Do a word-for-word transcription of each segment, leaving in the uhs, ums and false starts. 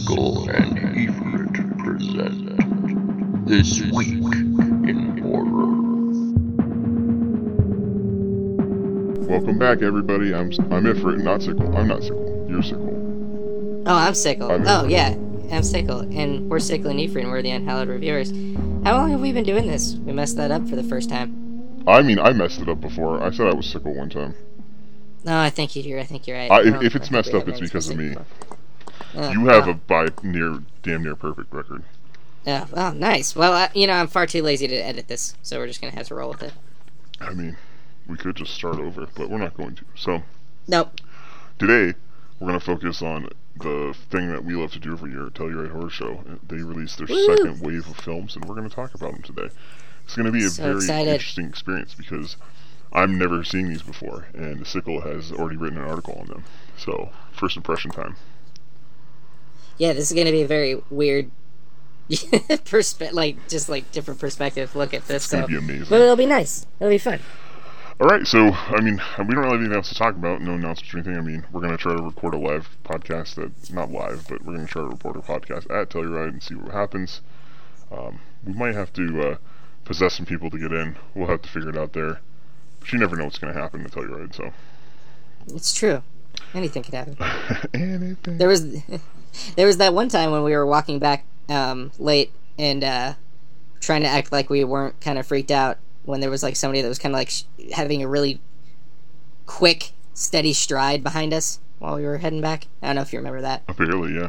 Sickle and Ifrit present This Week in Horror. Welcome back, everybody. I'm I'm Ifrit, not Sickle. I'm not Sickle. You're Sickle. Oh, I'm Sickle. I'm oh, Ifrit. yeah. I'm Sickle, and we're Sickle and Ephraim, and we're the Unhallowed Reviewers. How long have we been doing this? We messed that up for the first time. I mean, I messed it up before. I said I was Sickle one time. No, I think you're. I think you're right. I, I if, don't- if I it's think messed we up, have it's names because of for me. Sickle. Oh, You have oh. a by near, damn near perfect record. Yeah. Oh, nice. Well, I, you know, I'm far too lazy to edit this, so we're just gonna have to roll with it. I mean, we could just start over, but we're not going to. So Nope. today, we're going to focus on the thing that we love to do every year, Telluride Horror Show. They released their Woo! second wave of films, and we're going to talk about them today. It's going to be a So very excited. interesting experience because I'm never seeing these before, and Sickle has already written an article on them. So, first impression time. Yeah, this is gonna be a very weird, perspe- like just like different perspective look at this. It's going So, to be amazing. but it'll be nice. It'll be fun. Alright, so, I mean, we don't really have anything else to talk about, no announcements or anything. I mean, we're going to try to record a live podcast, that not live, but we're going to try to record a podcast at Telluride and see what happens. Um, we might have to uh, possess some people to get in. We'll have to figure it out there. But you never know what's going to happen at Telluride, so. It's true. Anything could happen. Anything. There was, there was that one time when we were walking back um, late and uh, trying to act like we weren't kind of freaked out when there was like somebody that was kind of like sh- having a really quick, steady stride behind us while we were heading back. I don't know if you remember that. Barely, yeah.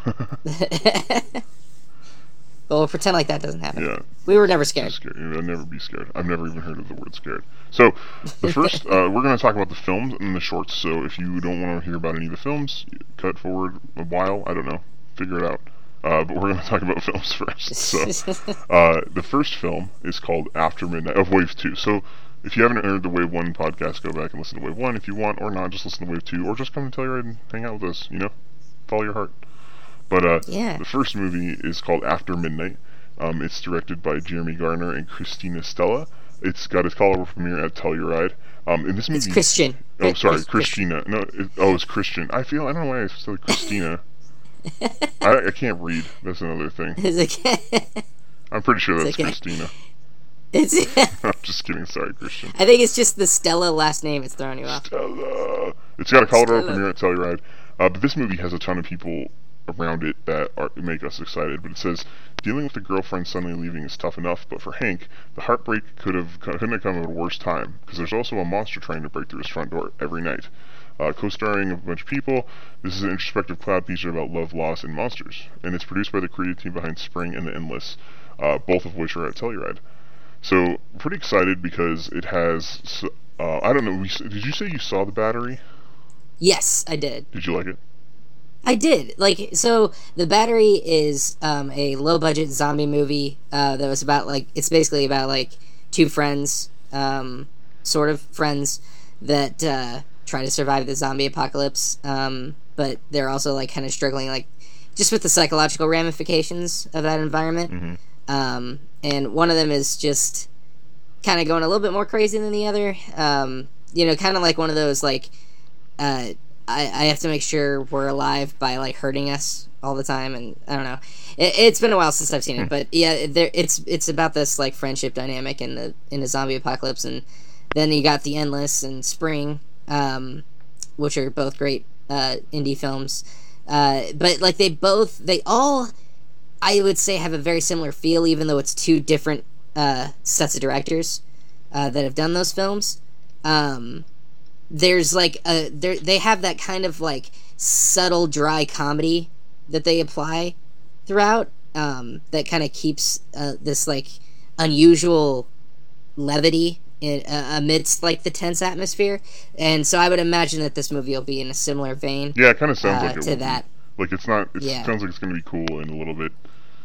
But we'll pretend like that doesn't happen. Yeah. We were never scared. Scared. I'd never be scared. I've never even heard of the word scared. So, the first, uh, we're going to talk about the films and the shorts. So, if you don't want to hear about any of the films, cut forward a while. I don't know. Figure it out. Uh, but we're going to talk about films first. So, uh, the first film is called After Midnight of Wave two. So, if you haven't heard the Wave one podcast, go back and listen to Wave one if you want, or not. Just listen to Wave two, or just come to Telluride and hang out with us. You know, follow your heart. But uh, Yeah. the first movie is called After Midnight. Um, it's directed by Jeremy Garner and Christina Stella. It's got its Colorado premiere at Telluride. Um, in this movie, It's Christian. Oh, sorry, Chris- Christina. No, it, oh, it's Christian. I feel I don't know why I said Christina. I, I can't read. That's another thing. It's okay. I'm pretty sure that's It's okay. Christina. It's, I'm just kidding. Sorry, Christian. I think it's just the Stella last name is throwing you off. Stella. It's got a Colorado Stella. premiere at Telluride. Uh, but this movie has a ton of people around it that are, make us excited. But it says, dealing with a girlfriend suddenly leaving is tough enough, but for Hank, the heartbreak could have couldn't have come at a worse time, because there's also a monster trying to break through his front door every night. Uh, co-starring a bunch of people, this is an introspective cloud feature about love, loss, and monsters. And it's produced by the creative team behind Spring and The Endless, uh, both of which are at Telluride. So, pretty excited because it has, s- uh, I don't know, we, s- did you say you saw The Battery? Yes, I did. Did you like it? I did. Like, so The Battery is um, a low budget zombie movie uh, that was about, like, it's basically about, like, two friends, um, sort of friends, that uh, try to survive the zombie apocalypse, um, but they're also, like, kind of struggling, like, just with the psychological ramifications of that environment. Mm-hmm. Um, and one of them is just kind of going a little bit more crazy than the other. Um, you know, kind of like one of those, like, uh, I, I have to make sure we're alive by, like, hurting us all the time, and I don't know. It, it's been a while since I've seen it, but yeah, there, it's it's about this, like, friendship dynamic in the in the zombie apocalypse, and then you got The Endless and Spring, um, which are both great uh, indie films. Uh, but, like, they both, they all, I would say, have a very similar feel, even though it's two different uh, sets of directors uh, that have done those films. Um... There's like a there they have that kind of like subtle dry comedy that they apply throughout um, that kind of keeps uh, this like unusual levity in, uh, amidst like the tense atmosphere, and so I would imagine that this movie will be in a similar vein. Yeah, it kind of sounds Uh, like it to would be. that. Like, it's not, it Yeah. sounds like it's going to be cool and a little bit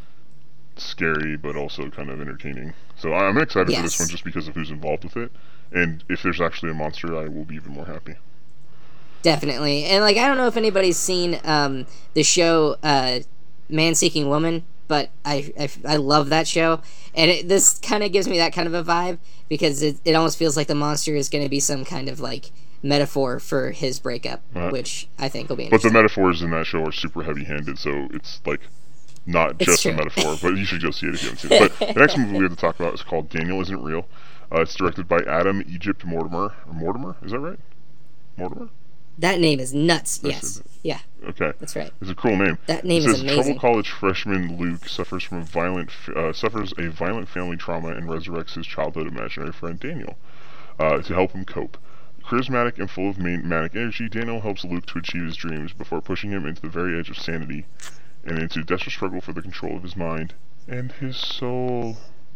scary, but also kind of entertaining. So I'm excited for this Yes. one just because of who's involved with it. And if there's actually a monster, I will be even more happy. Definitely, and like I don't know if anybody's seen um, the show uh, Man Seeking Woman, but I, I, I love that show, and it, this kind of gives me that kind of a vibe because it, it almost feels like the monster is going to be some kind of like metaphor for his breakup, Uh, which I think will be But the interesting. metaphors in that show are super heavy-handed, so it's like not It's just a true. metaphor. But you should go see it if you haven't seen it. But the next movie we have to talk about is called Daniel Isn't Real. Uh, it's directed by Adam Egypt Mortimer. Mortimer, is that right? Mortimer. That name is nuts. That's Yes, it. yeah, Okay. that's right. It's a cool name. That name It is says amazing. troubled college freshman Luke suffers from a violent uh, suffers a violent family trauma and resurrects his childhood imaginary friend Daniel uh, to help him cope. Charismatic and full of man- manic energy, Daniel helps Luke to achieve his dreams before pushing him into the very edge of sanity and into desperate struggle for the control of his mind and his soul.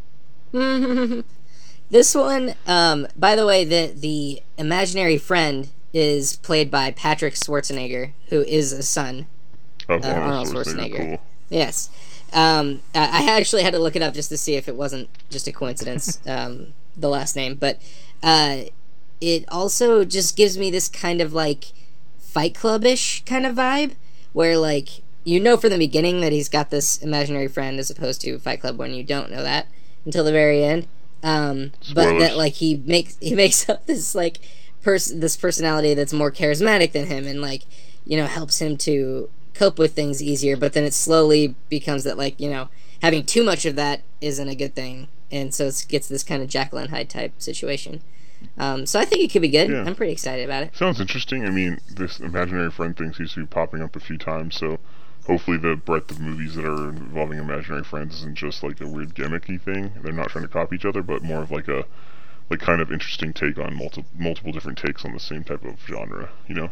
This one, um, by the way, the the imaginary friend is played by Patrick Schwarzenegger, who is a son. Of Uh, Arnold Schwarzenegger. Cool. Yes. Um, I I actually had to look it up just to see if it wasn't just a coincidence, um, the last name. But uh, it also just gives me this kind of like Fight Club-ish kind of vibe, where like you know from the beginning that he's got this imaginary friend, as opposed to Fight Club when you don't know that until the very end. Um, but Spoilers. that like he makes he makes up this like person this personality that's more charismatic than him, and like you know helps him to cope with things easier. But then it slowly becomes that like you know having too much of that isn't a good thing, and so it gets this kind of Jekyll and Hyde type situation. Um, so I think it could be good. Yeah. I'm pretty excited about it. Sounds interesting. I mean, this imaginary friend thing seems to be popping up a few times, so hopefully the breadth of movies that are involving imaginary friends isn't just like a weird gimmicky thing. They're not trying to copy each other, but more of like a like kind of interesting take on multi- multiple different takes on the same type of genre, you know?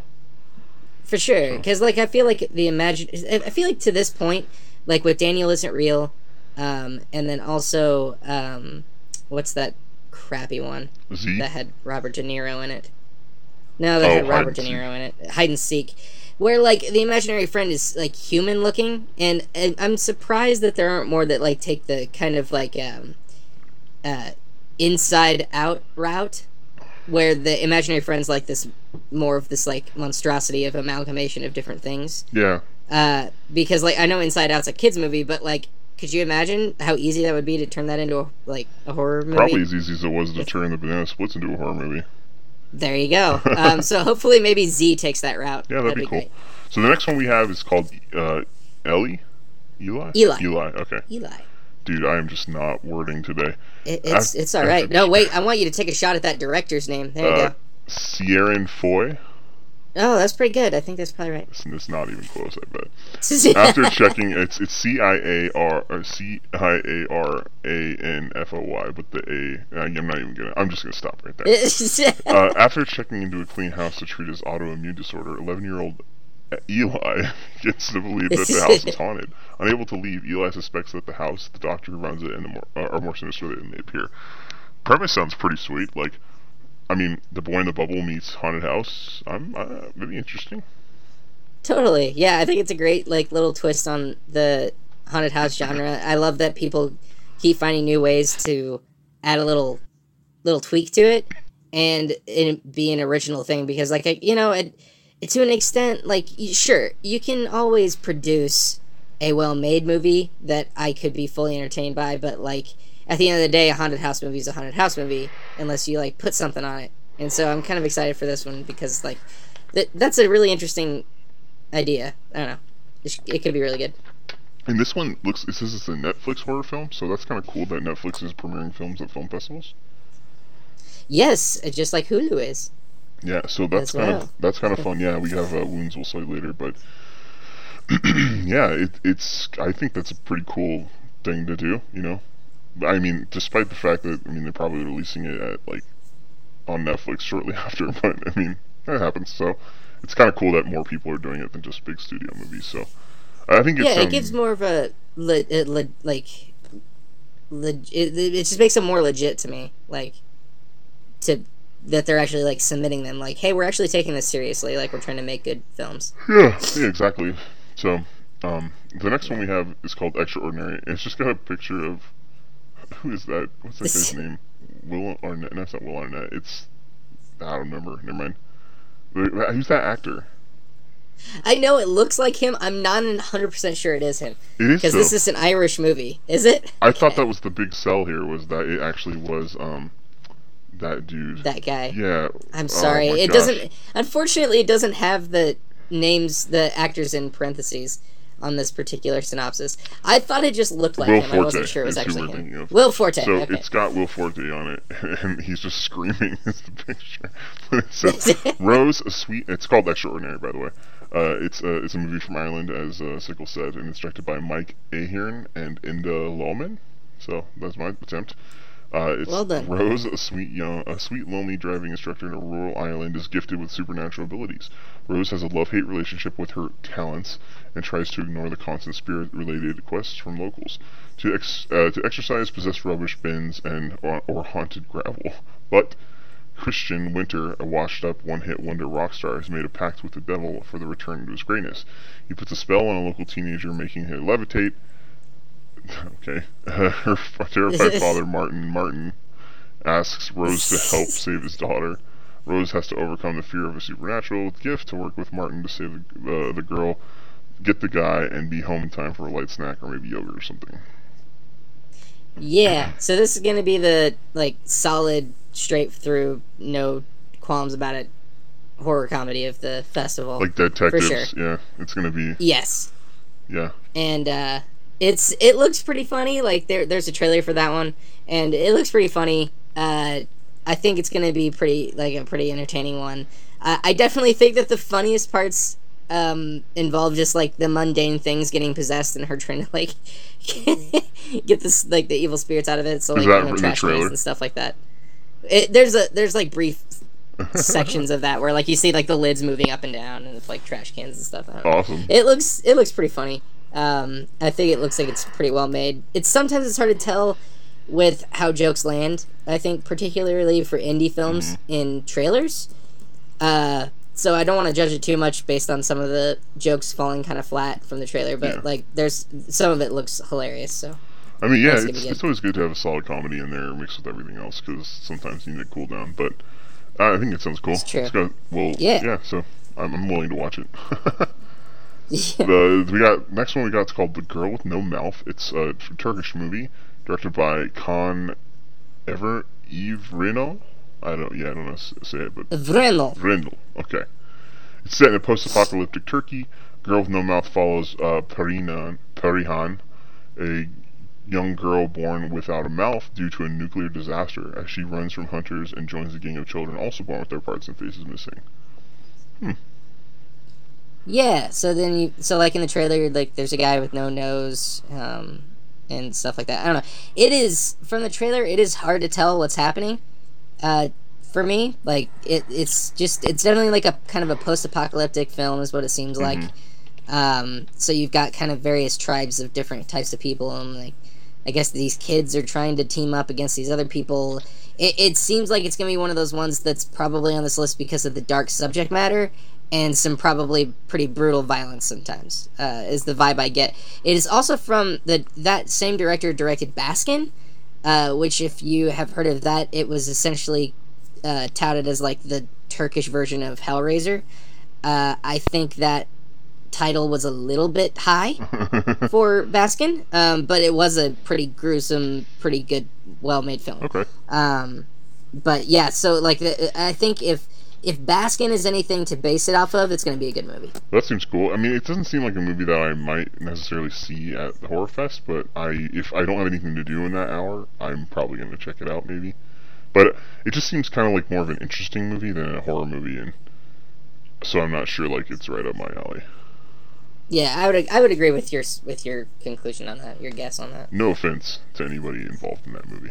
For sure, So- because like I feel like the imagine, I feel like to this point, like with Daniel Isn't Real, um, and then also um, what's that crappy one Z? that had Robert De Niro in it? No, that Oh, had Hide Robert De and Niro in it. Hide and Seek, where like the imaginary friend is like human looking, and, and I'm surprised that there aren't more that like take the kind of like um, uh, inside out route, where the imaginary friend's like this more of this like monstrosity of amalgamation of different things. Yeah. Uh, because like I know Inside Out's a kids movie, but like, could you imagine how easy that would be to turn that into a, like a horror movie? Probably as easy as it was to turn the Banana Splits into a horror movie. There you go. Um, so hopefully maybe Z takes that route. Yeah, that'd, be, cool. great. So the next one we have is called uh, Ellie? Eli? Eli. Eli, okay. Eli. Dude, I am just not wording today. It, it's Af- it's all right. No, wait. I want you to take a shot at that director's name. There you Uh, go. Sierran Foy? Oh, that's pretty good. I think that's probably right. It's, it's not even close, I bet. After checking, it's it's C I A R or C I A R A N F O Y, but the A, uh, I'm not even gonna. I'm just gonna stop right there. uh, after checking into a clean house to treat his autoimmune disorder, eleven-year-old Eli gets to believe that the house is haunted. Unable to leave, Eli suspects that the house, the doctor who runs it, and the more, uh, are more sinister than they appear. Premise sounds pretty sweet. Like, I mean, The Boy in the Bubble meets Haunted House. I'm uh, maybe interesting. Totally. Yeah, I think it's a great like little twist on the haunted house genre. I love that people keep finding new ways to add a little little tweak to it and it be an original thing, because like I, you know, it, it to an extent like y- sure, you can always produce a well-made movie that I could be fully entertained by, but like at the end of the day, a haunted house movie is a haunted house movie unless you like put something on it. And so I'm kind of excited for this one because like that that's a really interesting idea. I don't know. It, sh- it could be really good. And this one looks, it says it's a Netflix horror film, so that's kind of cool that Netflix is premiering films at film festivals. Yes, uh, just like Hulu is. Yeah, so that's As kind well. of that's kind of fun. Yeah, we have uh, Wounds we'll cite later, but yeah, it, it's I think that's a pretty cool thing to do. You know, I mean, despite the fact that I mean they're probably releasing it at like on Netflix shortly after, but I mean that happens. So it's kind of cool that more people are doing it than just big studio movies. So I think it's Yeah, it um, gives more of a le- uh, le- like le- it, it just makes them more legit to me. Like to that they're actually like submitting them. Like, hey, we're actually taking this seriously. Like we're trying to make good films. Yeah, yeah, exactly. So, um, the next one we have is called Extraordinary. It's just got a picture of who is that? What's that guy's name? Will Arnett? No, it's not Will Arnett. It's I don't remember. Never mind. Wait, who's that actor? I know it looks like him. I'm not one hundred percent sure it is him. It is Because so. this is an Irish movie. Is it? I thought that was the big sell here, was that it actually was um that dude. That guy. Yeah. I'm sorry. Oh my it gosh. doesn't. Unfortunately, it doesn't have the names, the actors in parentheses on this particular synopsis. I thought it just looked like Will him. Forte I wasn't sure it was is who actually we're him. thinking of. Will Forte. So okay. it's got Will Forte on it, and he's just screaming is the picture. But it says, Rose, a sweet... It's called Extraordinary, by the way. Uh, it's, uh, it's a movie from Ireland, as uh, Sickle said, and it's directed by Mike Ahern and Inda Lohman. So that's my attempt. Uh, it's Well done. Rose, a sweet young, a sweet lonely driving instructor in a rural island, is gifted with supernatural abilities. Rose has a love-hate relationship with her talents and tries to ignore the constant spirit-related quests from locals to ex- uh, to exercise possessed rubbish bins and or, or haunted gravel. But Christian Winter, a washed-up one-hit wonder rock star, has made a pact with the devil for the return to his greatness. He puts a spell on a local teenager, making her levitate. Okay. Uh, her terrified father, Martin Martin, asks Rose to help save his daughter. Rose has to overcome the fear of a supernatural gift to work with Martin to save the, uh, the girl, get the guy, and be home in time for a light snack or maybe yogurt or something. Yeah, so this is going to be the, like, solid, straight through, no qualms about it, horror comedy of the festival. Like Detectives, for sure. Yeah. It's going to be... Yes. Yeah. And, uh... It's it looks pretty funny. Like there there's a trailer for that one, and it looks pretty funny. Uh, I think it's gonna be pretty like a pretty entertaining one. I, I definitely think that the funniest parts um, involve just like the mundane things getting possessed and her trying to like get this like the evil spirits out of it. So like Is that you know, in the trash trailer? cans and stuff like that. It, there's a there's like brief sections of that where like you see like the lids moving up and down and it's like trash cans and stuff. I don't know. Awesome. It looks it looks pretty funny. Um, I think it looks like it's pretty well made. It's sometimes it's hard to tell with how jokes land. I think particularly for indie films Mm-hmm. in trailers. Uh, so I don't want to judge it too much based on some of the jokes falling kind of flat from the trailer. But Yeah. like, there's some of it looks hilarious. So I mean, yeah, That's gonna it's, be it's good. always good to have a solid comedy in there mixed with everything else because sometimes you need to cool down. But uh, I think it sounds cool. It's true. got, well, Yeah. yeah. So I'm, I'm willing to watch it. yeah. The we got next one we got it's called The Girl with No Mouth. It's a Turkish movie directed by Kaan Ever Evrino. I don't yeah I don't know how to say it, but Vreno. Vrindle. Okay. It's set in a post-apocalyptic Turkey. Girl with No Mouth follows uh, Perihan, Perihan, a young girl born without a mouth due to a nuclear disaster, as she runs from hunters and joins a gang of children also born with their parts and faces missing. Hmm. Yeah, so then you, so like in the trailer, like there's a guy with no nose, um, and stuff like that. I don't know. It is, from the trailer, it is hard to tell what's happening, uh, for me. Like, it, it's just, it's definitely like a kind of a post-apocalyptic film is what it seems like. Um, so you've got kind of various tribes of different types of people, and like, I guess these kids are trying to team up against these other people. It, it seems like it's going to be one of those ones that's probably on this list because of the dark subject matter, and some probably pretty brutal violence sometimes, uh, is the vibe I get. It is also from the that same director directed Baskin, uh, which if you have heard of that, it was essentially uh, touted as like the Turkish version of Hellraiser. Uh, I think that title was a little bit high for Baskin, um, but it was a pretty gruesome, pretty good, well-made film. Okay. Um, but yeah, so like I think if if Baskin is anything to base it off of, it's going to be a good movie. That seems cool. I mean, it doesn't seem like a movie that I might necessarily see at the Horror Fest, but I, if I don't have anything to do in that hour, I'm probably going to check it out, maybe. But it just seems kind of like more of an interesting movie than a horror movie, and so I'm not sure, like, it's right up my alley. Yeah, I would I would agree with your with your conclusion on that, your guess on that. No offense to anybody involved in that movie.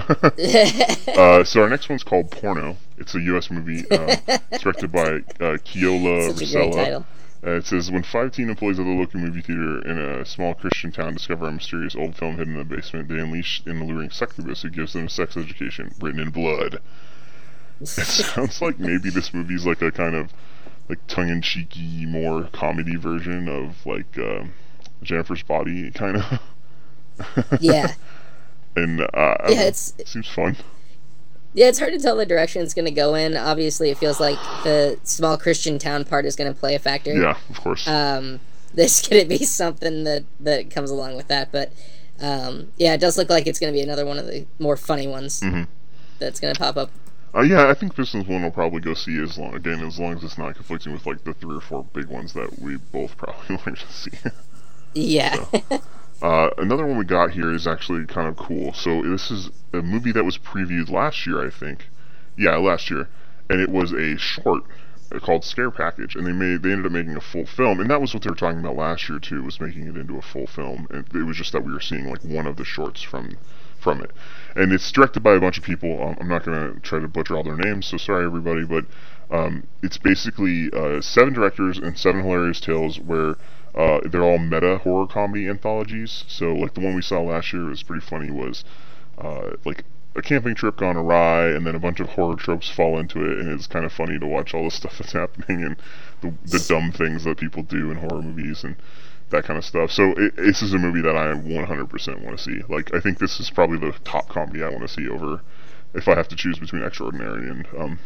uh, so our next one's called Porno. It's a U S movie. Uh, it's directed by uh, Keola Such a great Rosella. title. Uh, it says, when five teen employees of the local movie theater in a small Christian town discover a mysterious old film hidden in the basement, they unleash an alluring succubus who gives them a sex education written in blood. It sounds like maybe this movie's like a kind of like tongue-in-cheeky, more comedy version of like uh, Jennifer's Body, kind of. Yeah. And uh, I don't Yeah, know, it's it seems fun. yeah, it's hard to tell the direction it's going to go in. Obviously, it feels like the small Christian town part is going to play a factor. Yeah, of course. Um, there's going to be something that that comes along with that, but um, yeah, it does look like it's going to be another one of the more funny ones Mhm. that's going to pop up. Uh, yeah, I think this is one we'll probably go see as long again as long as it's not conflicting with like the three or four big ones that we both probably like to see. Yeah. So, uh, another one we got here is actually kind of cool. So this is a movie that was previewed last year, I think. Yeah, last year, and it was a short called Scare Package, and they made they ended up making a full film, and that was what they were talking about last year too, was making it into a full film. And it was just that we were seeing like one of the shorts from from it, and it's directed by a bunch of people. Um, I'm not gonna try to butcher all their names, so sorry everybody, but um, it's basically uh, seven directors and seven hilarious tales where uh, they're all meta horror comedy anthologies. So like the one we saw last year was pretty funny. Was uh, like a camping trip gone awry, and then a bunch of horror tropes fall into it, and it's kind of funny to watch all the stuff that's happening and the, the dumb things that people do in horror movies and that kind of stuff. So it, this is a movie that I one hundred percent want to see. Like, I think this is probably the top comedy I want to see over, if I have to choose between Extraordinary and um,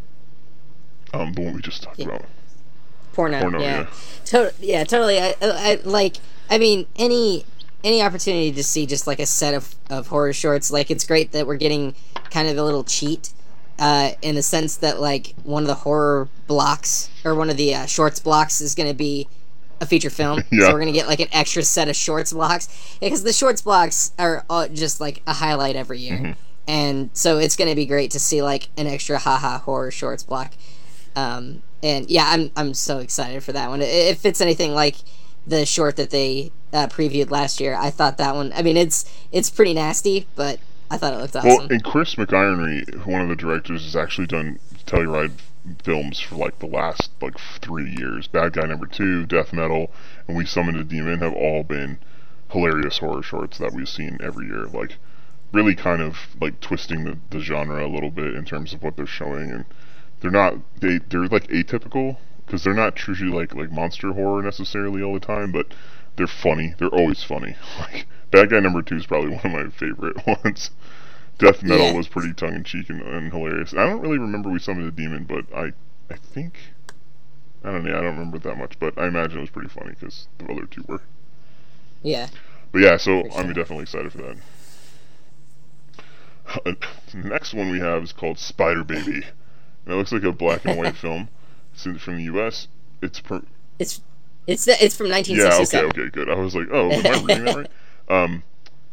um the one we just talked yeah. about. Porno, Porno, yeah. yeah. To- yeah, totally. I, I, like, I mean, any... any opportunity to see just like a set of, of horror shorts, like it's great that we're getting kind of a little cheat uh, in the sense that like one of the horror blocks or one of the uh, shorts blocks is going to be a feature film. Yeah. So we're going to get like an extra set of shorts blocks because the shorts blocks are all just like a highlight every year. Mm-hmm. And so it's going to be great to see like an extra haha horror shorts block. Um, and yeah, I'm, I'm so excited for that one. If it's anything like the short that they uh, previewed last year, I thought that one, I mean, it's it's pretty nasty, but I thought it looked awesome. Well, and Chris McIronry, one of the directors, has actually done Telluride films for like the last like three years. Bad Guy Number Two, Death Metal, and We Summoned a Demon have all been hilarious horror shorts that we've seen every year. Like, really kind of like twisting the, the genre a little bit in terms of what they're showing, and they're not they they're like atypical because they're not truly like like monster horror necessarily all the time, but they're funny. They're always funny. Like Bad Guy Number Two is probably one of my favorite ones. Death Metal yeah. was pretty tongue in cheek and, and hilarious. I don't really remember We Summoned a Demon, but I I think I don't know. I don't remember it that much, but I imagine it was pretty funny because the other two were. Yeah. But yeah, so For sure. I'm definitely excited for that. The next one we have is called Spider Baby. And it looks like a black and white film. It's in, from the U S. It's per- It's it's it's from nineteen yeah. sixty-seven. Okay. Okay. Good. I was like, oh, am I reading that right? Um.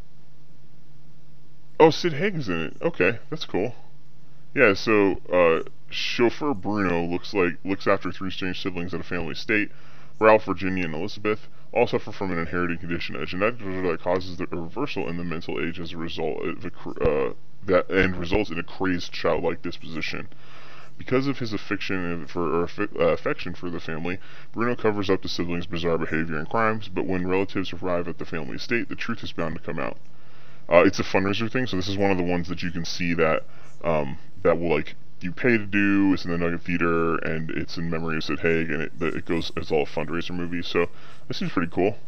Oh, Sid Haig's in it. Okay, that's cool. Yeah. So, uh, chauffeur Bruno looks like looks after three strange siblings at a family estate. Ralph, Virginia, and Elizabeth all suffer from an inherited condition, a genetic disorder that causes a reversal in the mental age as a result of a, uh, that and results in a crazed childlike disposition. Because of his affection for, or uh, affection for the family, Bruno covers up the siblings' bizarre behavior and crimes, but when relatives arrive at the family estate, the truth is bound to come out. Uh, it's a fundraiser thing, so this is one of the ones that you can see that um, that will, like, you pay to do, it's in the Nugget Theater, and it's in memory of Sid Haig, and it, it goes, it's all a fundraiser movie, so this is pretty cool.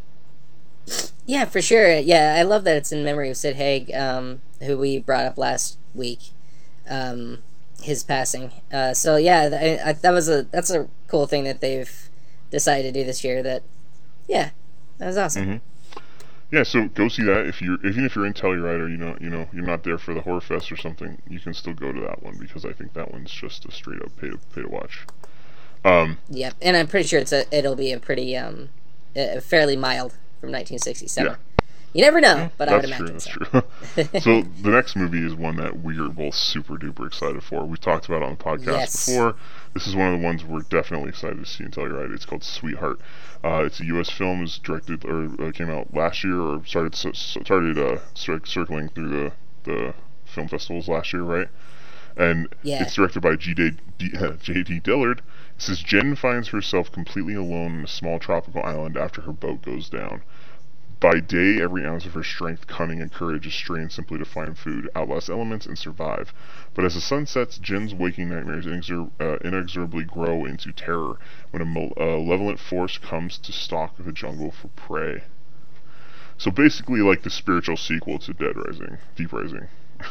Yeah, for sure. Yeah, I love that it's in memory of Sid Haig, um, who we brought up last week. Um... his passing. Uh, so yeah, th- I, I, that was a that's a cool thing that they've decided to do this year. That yeah, that was awesome. Mm-hmm. Yeah, so go see that if you're even if you're in Telluride or you know you know you're not there for the Horror Fest or something, you can still go to that one because I think that one's just a straight up pay to pay to watch. Um, yep, and I'm pretty sure it's a it'll be a pretty um uh, fairly mild from nineteen sixty-seven. Yeah. You never know, Yeah, but I would that's imagine true, so. That's true. So the next movie is one that we are both super duper excited for. We've talked about it on the podcast Yes. before. This is one of the ones we're definitely excited to see in Telluride. It's called Sweetheart. Uh, it's a U S film. It was directed or uh, came out last year or started started uh, cir- circling through the the film festivals last year, right? And Yeah. it's directed by G D J D Dillard. It says Jen finds herself completely alone on a small tropical island after her boat goes down. By day, every ounce of her strength, cunning, and courage is strained simply to find food, outlast elements, and survive. But as the sun sets, Jen's waking nightmares inexor- uh, inexorably grow into terror when a malevolent force comes to stalk the jungle for prey. So basically like the spiritual sequel to Dead Rising, Deep Rising.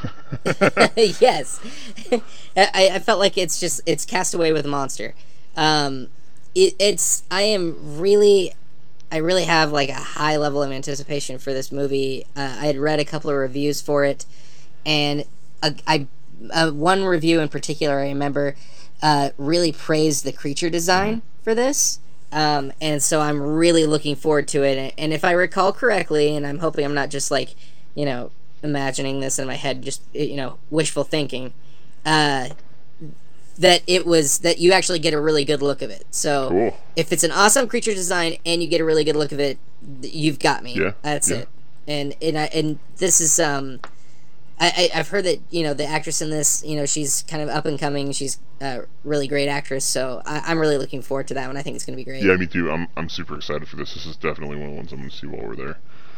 Yes. I, I felt like it's just it's Castaway with a monster. Um, it, it's I am really I really have like a high level of anticipation for this movie. Uh, I had read a couple of reviews for it, and uh, I uh, one review in particular I remember uh, really praised the creature design for this. Um, and so I'm really looking forward to it. And if I recall correctly, and I'm hoping I'm not just like, you know, imagining this in my head, just, you know, wishful thinking, uh, that it was, that you actually get a really good look of it. So Cool. if it's an awesome creature design and you get a really good look of it, you've got me. Yeah. That's yeah. it. And, and, I, and this is, um, I, I, I've heard that, you know, the actress in this, you know, she's kind of up and coming. She's a really great actress, so I, I'm really looking forward to that one. I think it's going to be great. Yeah, me too. I'm I'm super excited for this. This is definitely one of the ones I'm going to see while we're there.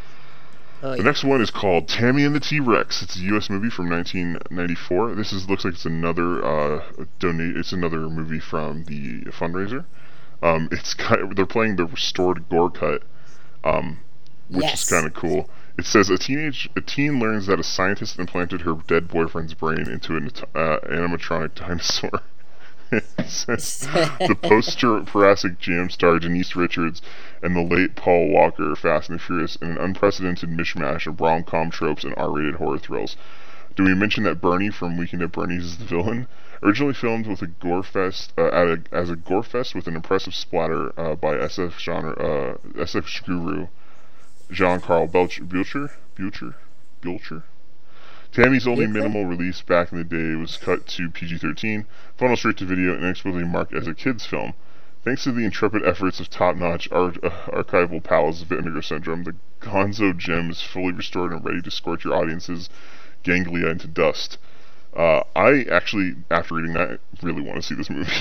Oh, The yeah. next one is called Tammy and the T-Rex. It's a U S movie from nineteen ninety-four. This is looks like it's another uh, donate. It's another movie from the fundraiser. Um, it's kind they're playing the restored gore cut, um, which Yes. is kind of cool. It says a teenage a teen learns that a scientist implanted her dead boyfriend's brain into an uh, animatronic dinosaur. It says the post-Jurassic Jam star Denise Richards and the late Paul Walker, Fast and Furious, in an unprecedented mishmash of rom-com tropes and R-rated horror thrills. Do we mention that Bernie from Weekend at Bernie's is the villain? Originally filmed with a gore fest, uh, at a, as a gore fest with an impressive splatter uh, by S F genre uh, S F guru Jean-Carl Belcher, Belcher, Belcher, Belcher. Tammy's only Belcher? minimal release back in the day was cut to P G thirteen, funneled straight to video, and inexplicably marked as a kids' film. Thanks to the intrepid efforts of top-notch ar- uh, archival pals of Vinegar Syndrome, the Gonzo gem is fully restored and ready to scorch your audience's ganglia into dust. Uh, I actually, after reading that, really want to see this movie.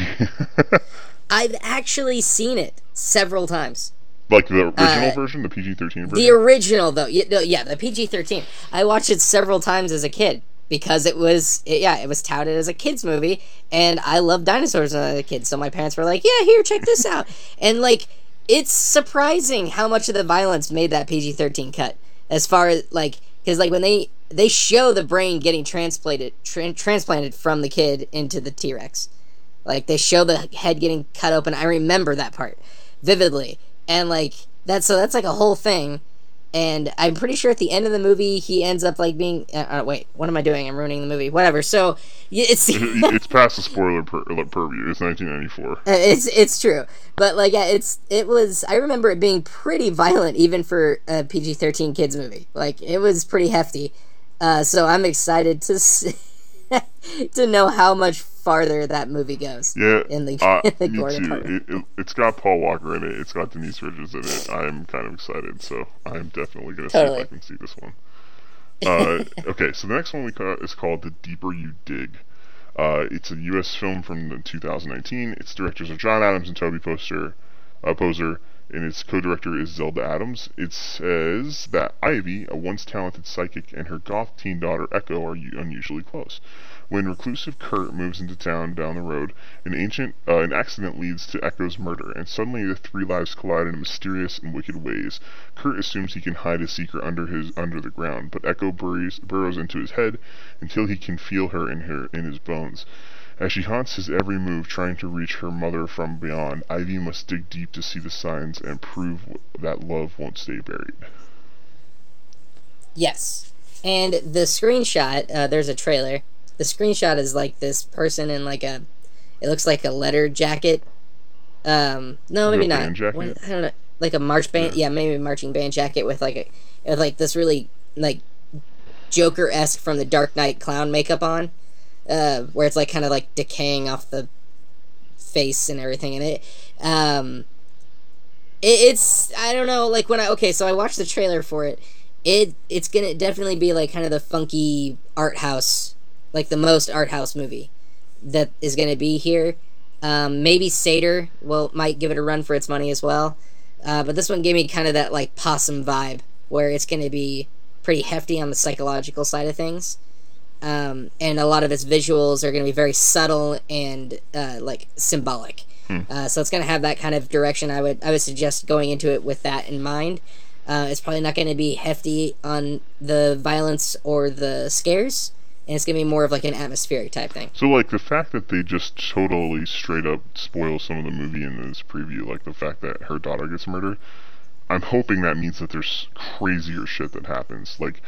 I've actually seen it several times. Like the original Uh, version, the P G thirteen version? The original, though, yeah, no, yeah, the P G thirteen. I watched it several times as a kid because it was, it, yeah, it was touted as a kids movie, and I loved dinosaurs when I was a kid. So my parents were like, "Yeah, here, check this out," and like, it's surprising how much of the violence made that P G thirteen cut. As far as like, because like when they they show the brain getting transplanted tra- transplanted from the kid into the T-Rex, like they show the head getting cut open. I remember that part vividly. And like that's so that's like a whole thing, and I'm pretty sure at the end of the movie he ends up like being. Uh, uh, wait, what am I doing? I'm ruining the movie. Whatever. So y- it's It's past the spoiler pur- purview. It's nineteen ninety-four. it's it's true, but like yeah, it's it was. I remember it being pretty violent even for a P G thirteen kids movie. Like it was pretty hefty. Uh, so I'm excited to s- to know how much farther that movie goes. Yeah, in the, uh, in the me gore too. department. It, it, it's got Paul Walker in it. It's got Denise Richards in it. I'm kind of excited, so I'm definitely going to Totally. see if I can see this one. Uh, okay, so the next one we got is called The Deeper You Dig. Uh, it's a U S film from the two thousand nineteen. Its directors are John Adams and Toby Poster, uh, Poser, and its co-director is Zelda Adams. It says that Ivy, a once talented psychic, and her goth teen daughter Echo are u- unusually close. When reclusive Kurt moves into town down the road, an ancient uh, an accident leads to Echo's murder, and suddenly the three lives collide in mysterious and wicked ways. Kurt assumes he can hide his secret under his under the ground, but Echo burrows, burrows into his head until he can feel her in her in his bones. As she haunts his every move, trying to reach her mother from beyond, Ivy must dig deep to see the signs and prove w- that love won't stay buried. Yes. And the screenshot, uh, there's a trailer. The screenshot is like this person in like a, it looks like a letter jacket. Um, no, maybe a not. band jacket? What- I don't know. Like a march band, yeah. maybe a marching band jacket with like a, with like this really like Joker-esque from the Dark Knight clown makeup on, uh, where it's like kind of like decaying off the face and everything in it. Um, it, it's I don't know. Like when I okay, so I watched the trailer for it. It it's gonna definitely be like kind of the funky art house, like the most art house movie that is gonna be here. Um, maybe Seder will might give it a run for its money as well. Uh, but this one gave me kind of that like Possum vibe, where it's gonna be pretty hefty on the psychological side of things. Um, and a lot of its visuals are going to be very subtle and uh, like symbolic. Hmm. Uh, so it's going to have that kind of direction. I would I would suggest going into it with that in mind. Uh, it's probably not going to be hefty on the violence or the scares, and it's going to be more of like an atmospheric type thing. So, like, the fact that they just totally straight up spoil some of the movie in this preview, like the fact that her daughter gets murdered, I'm hoping that means that there's crazier shit that happens. Like,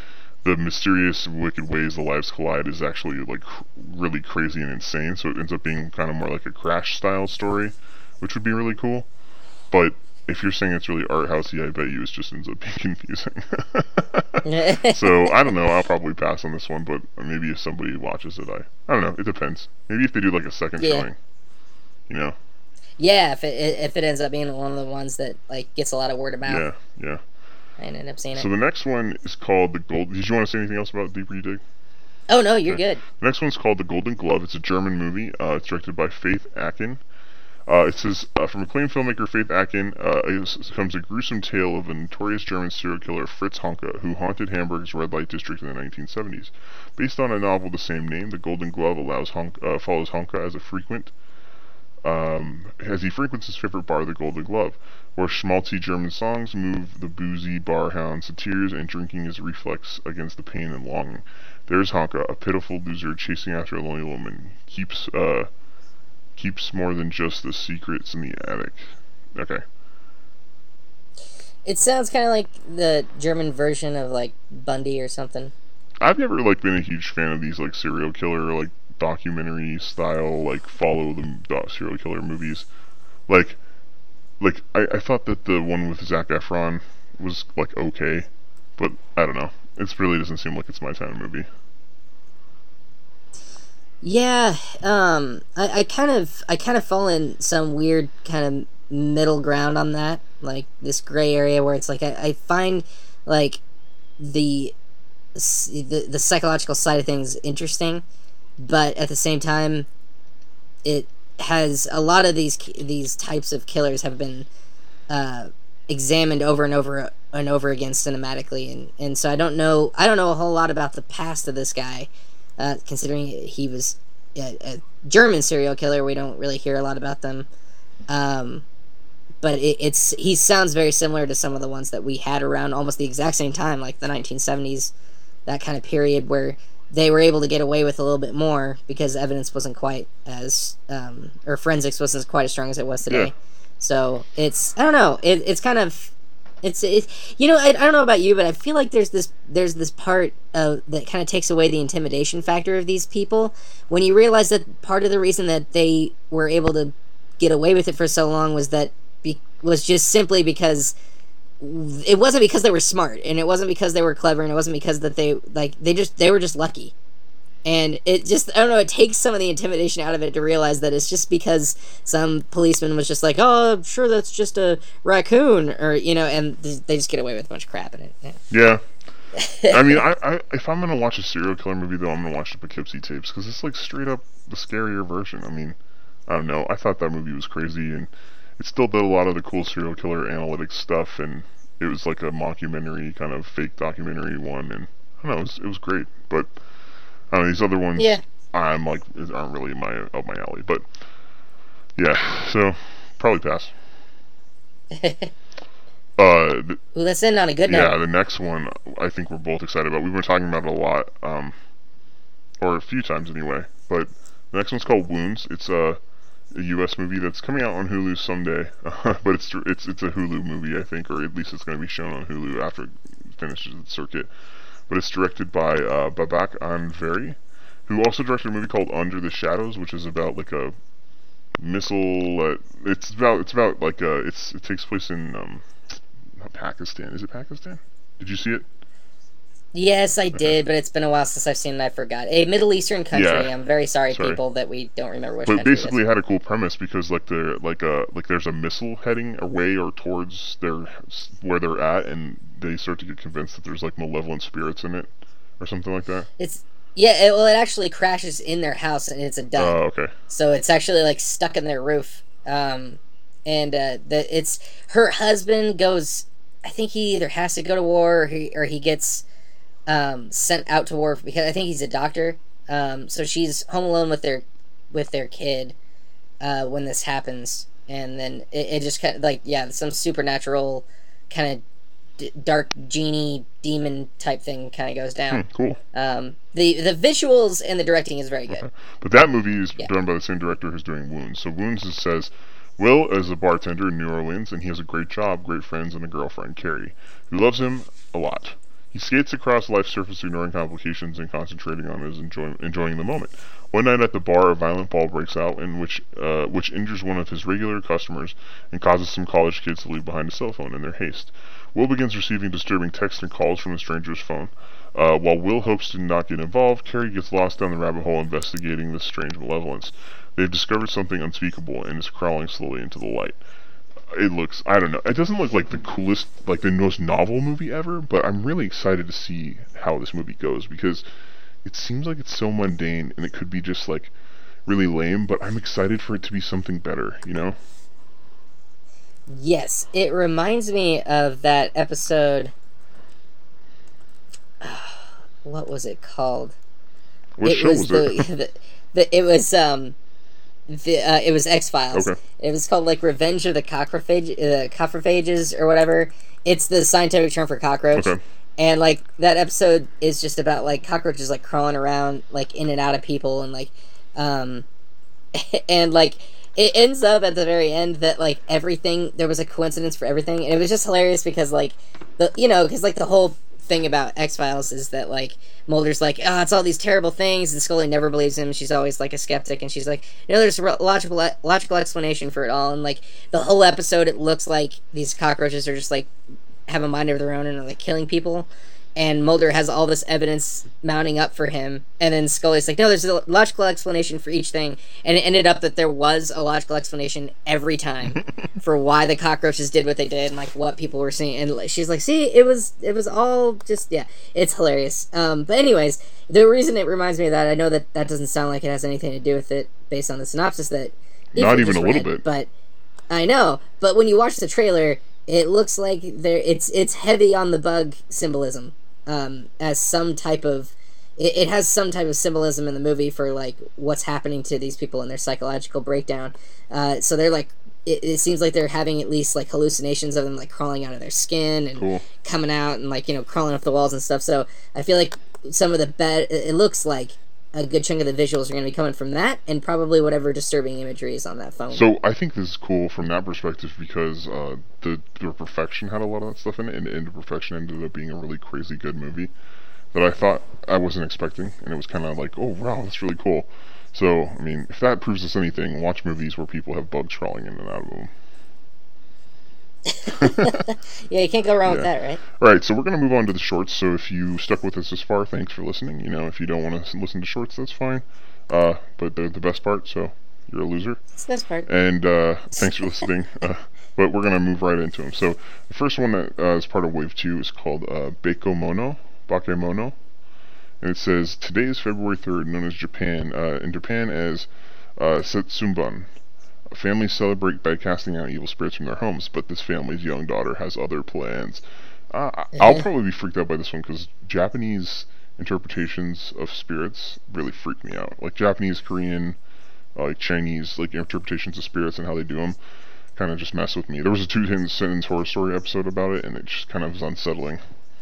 the mysterious, wicked ways the lives collide is actually like cr- really crazy and insane. So it ends up being kind of more like a Crash style story, which would be really cool. But if you're saying it's really art housey, I bet you it just ends up being confusing. So I don't know. I'll probably pass on this one, but maybe if somebody watches it, I I don't know. It depends. Maybe if they do like a second Yeah. showing, you know. Yeah, if it if it ends up being one of the ones that like gets a lot of word of mouth, Yeah, yeah. I end up seeing it. So the next one is called the Gold. Did you want to say anything else about Deeper You Dig? Oh no, you're Okay. good. The next one's called The Golden Glove. It's a German movie. Uh, it's directed by Faith Akin. Uh, it says, uh, from acclaimed filmmaker Faith Akin uh, is, comes a gruesome tale of a notorious German serial killer, Fritz Honka, who haunted Hamburg's red light district in the nineteen seventies. Based on a novel of the same name, The Golden Glove allows Honk, uh, follows Honka as a frequent, um, as he frequents his favorite bar, The Golden Glove, where schmaltzy German songs move the boozy bar hounds to tears, and drinking is a reflex against the pain and longing. There's Honka, a pitiful loser chasing after a lonely woman. Keeps, uh, keeps more than just the secrets in the attic. Okay. It sounds kind of like the German version of like Bundy or something. I've never, like, been a huge fan of these, like, serial killer, like, documentary style, like, follow the do- serial killer movies. Like, like, I, I thought that the one with Zac Efron was, like, okay, but I don't know. It really doesn't seem like it's my kind of movie. Yeah, um, I, I kind of I kind of fall in some weird kind of middle ground on that, like this gray area where it's like I, I find like the, the the psychological side of things interesting, but at the same time, it has a lot of these these types of killers have been uh, examined over and over and over again cinematically, and, and so I don't know I don't know a whole lot about the past of this guy. Uh, considering he was a, a German serial killer, we don't really hear a lot about them. Um, but it, it's he sounds very similar to some of the ones that we had around almost the exact same time, like the nineteen seventies, that kind of period where they were able to get away with a little bit more because evidence wasn't quite as, um, or forensics wasn't quite as strong as it was today. Yeah. So it's, I don't know, it, it's kind of... It's it, you know I, I don't know about you, but I feel like there's this there's this part of that kind of takes away the intimidation factor of these people when you realize that part of the reason that they were able to get away with it for so long was that be, was just simply because it wasn't because they were smart, and it wasn't because they were clever, and it wasn't because that they like they just they were just lucky. And it just, I don't know, it takes some of the intimidation out of it to realize that it's just because some policeman was just like, oh, I'm sure that's just a raccoon, or, you know, and they just get away with a bunch of crap in it. Yeah. I mean, I, I if I'm gonna watch a serial killer movie, though, I'm gonna watch the Poughkeepsie Tapes, because it's, like, straight up the scarier version. I mean, I don't know, I thought that movie was crazy, and it still did a lot of the cool serial killer analytics stuff, and it was, like, a mockumentary, kind of fake documentary one, and, I don't know, it was, it was great, but... I don't know, these other ones, Yeah. I'm like, aren't really my up my alley, but yeah, so probably pass. uh, th- Ooh, let's end on a good yeah, note. the next one I think we're both excited about. We've been talking about it a lot, um, or a few times anyway. But the next one's called Wounds. It's a, a U S movie that's coming out on Hulu someday, but it's it's it's a Hulu movie, I think, or at least it's going to be shown on Hulu after it finishes its circuit. But it's directed by uh, Babak Anvari, who also directed a movie called Under the Shadows, which is about like a missile. Uh, it's about it's about like a, it's it takes place in um, not Pakistan. Is it Pakistan? Did you see it? Yes, I did, but it's been a while since I've seen it, I forgot. A Middle Eastern country, Yeah. I'm very sorry, Sorry. people, that we don't remember which But it country basically it is. had a cool premise because like there like a like there's a missile heading away or towards their where they're at, and they start to get convinced that there's like malevolent spirits in it or something like that. It's, yeah, it, well, it actually crashes in their house, and it's a Oh, dud. okay. So it's actually like stuck in their roof. Um, and uh, the it's her husband goes. I think he either has to go to war or he or he gets um, sent out to war because I think he's a doctor. Um, so she's home alone with their with their kid uh, when this happens, and then it, it just kind of like yeah, some supernatural kind of d- dark genie demon type thing kind of goes down. Hmm, cool. Um, the the visuals and the directing is very good. Okay. But that movie is Yeah. done by the same director who's doing Wounds. So Wounds is, says, Will is a bartender in New Orleans, and he has a great job, great friends, and a girlfriend, Carrie, who loves him a lot. He skates across life's surface, ignoring complications and concentrating on his enjoy- enjoying the moment. One night at the bar, a violent brawl breaks out, in which uh, which injures one of his regular customers and causes some college kids to leave behind a cell phone in their haste. Will begins receiving disturbing texts and calls from a stranger's phone. Uh, while Will hopes to not get involved, Carrie gets lost down the rabbit hole investigating this strange malevolence. They've discovered something unspeakable and is crawling slowly into the light. It looks, I don't know, it doesn't look like the coolest, like the most novel movie ever, but I'm really excited to see how this movie goes, because it seems like it's so mundane, and it could be just, like, really lame, but I'm excited for it to be something better, you know? Yes, it reminds me of that episode, what was it called? What it show was, was the, it? the, the, it was, um... The, uh, it was X-Files. Okay. It was called, like, Revenge of the Cockrophage, uh, Cockrophages, or whatever. It's the scientific term for cockroach. Okay. And, like, that episode is just about, like, cockroaches, like, crawling around, like, in and out of people, and, like, um... and, like, it ends up at the very end that, like, everything, there was a coincidence for everything, and it was just hilarious because, like, the, you know, because, like, the whole thing about X-Files is that, like, Mulder's like, oh, it's all these terrible things, and Scully never believes him. She's always, like, a skeptic, and she's like, you know, there's a logical logical explanation for it all, and, like, the whole episode, it looks like these cockroaches are just, like, have a mind of their own and are, like, killing people, and Mulder has all this evidence mounting up for him, and then Scully's like, no, there's a logical explanation for each thing, and it ended up that there was a logical explanation every time for why the cockroaches did what they did, and, like, what people were seeing, and she's like, see, it was, it was all just, yeah, it's hilarious. Um, but anyways, the reason it reminds me of that, I know that that doesn't sound like it has anything to do with it, based on the synopsis that Not even a little read, bit. But, I know, but when you watch the trailer, it looks like there, it's, it's heavy on the bug symbolism. Um, as some type of, it, it has some type of symbolism in the movie for, like, what's happening to these people and their psychological breakdown. Uh, so they're, like, it, it seems like they're having at least, like, hallucinations of them, like, crawling out of their skin and Cool. coming out and, like, you know, crawling up the walls and stuff. So I feel like some of the bad, it looks like a good chunk of the visuals are going to be coming from that, and probably whatever disturbing imagery is on that phone. So I think this is cool from that perspective because uh, the, the Perfection had a lot of that stuff in it, and Into Perfection ended up being a really crazy good movie that I thought I wasn't expecting, and it was kind of like, oh wow, that's really cool. So, I mean, if that proves us anything, watch movies where people have bugs crawling in and out of them. Yeah, you can't go wrong Yeah. with that, right? Alright, so we're going to move on to the shorts, so if you stuck with us this far, thanks for listening. You know, if you don't want to listen to shorts, that's fine. Uh, but they're the best part, so you're a loser. That's the best part. And uh, thanks for listening. Uh, but we're going to move right into them. So the first one that uh, is part of Wave two is called uh, Bakemono, Bakemono. And it says, today is February third, known as Japan, uh, in Japan as uh, Setsumban. Families celebrate by casting out evil spirits from their homes, but this family's young daughter has other plans. Uh, I'll probably be freaked out by this one because Japanese interpretations of spirits really freak me out. Like Japanese, Korean, uh, like Chinese, like interpretations of spirits and how they do them kind of just mess with me. There was a two-sentence horror story episode about it, and it just kind of was unsettling.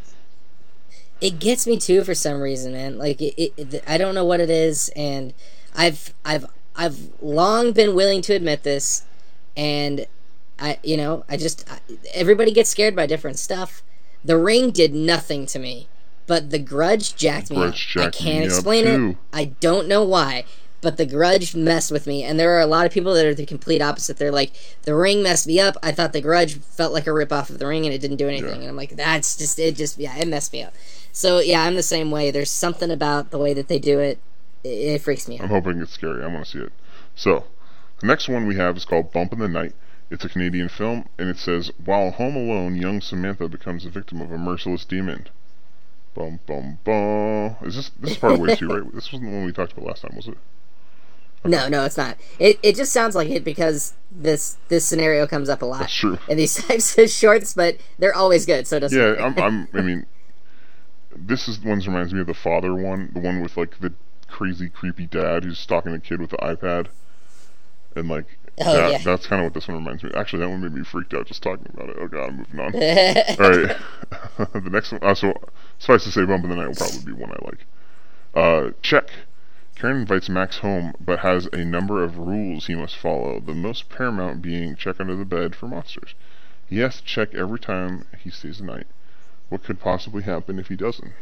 It gets me too for some reason, man. Like it, it, it, I don't know what it is, and I've, I've, I've long been willing to admit this, and I, you know, I just I, everybody gets scared by different stuff. The Ring did nothing to me, but The Grudge jacked me up. Grudge I jacked can't me up, explain too. it. I don't know why, but The Grudge messed with me, and there are a lot of people that are the complete opposite. They're like, The Ring messed me up. I thought The Grudge felt like a ripoff of The Ring, and it didn't do anything. Yeah. And I'm like, that's just it. Just yeah, it messed me up. So yeah, I'm the same way. There's something about the way that they do it. It, it freaks me out. I'm hoping it's scary. I want to see it. So, the next one we have is called Bump in the Night. It's a Canadian film, and it says, while home alone, young Samantha becomes the victim of a merciless demon. Bum, bum, bum. Is this, this is part of Wave two, right? This wasn't the one we talked about last time, was it? No, no, it's not. It it just sounds like it because this this scenario comes up a lot That's true. in these types of shorts, but they're always good, so it doesn't Yeah, matter. I'm, I'm, I mean, this is one that reminds me of the father one, the one with, like, the crazy, creepy dad who's stalking the kid with the iPad. And, like, Oh, that, yeah. that's kind of what this one reminds me of. Actually, that one made me freaked out just talking about it. Oh, God, I'm moving on. Alright, the next one, uh, so, suffice to say, Bump in the Night will probably be one I like. Uh, check. Karen invites Max home, but has a number of rules he must follow, the most paramount being check under the bed for monsters. He has to check every time he stays the night. What could possibly happen if he doesn't?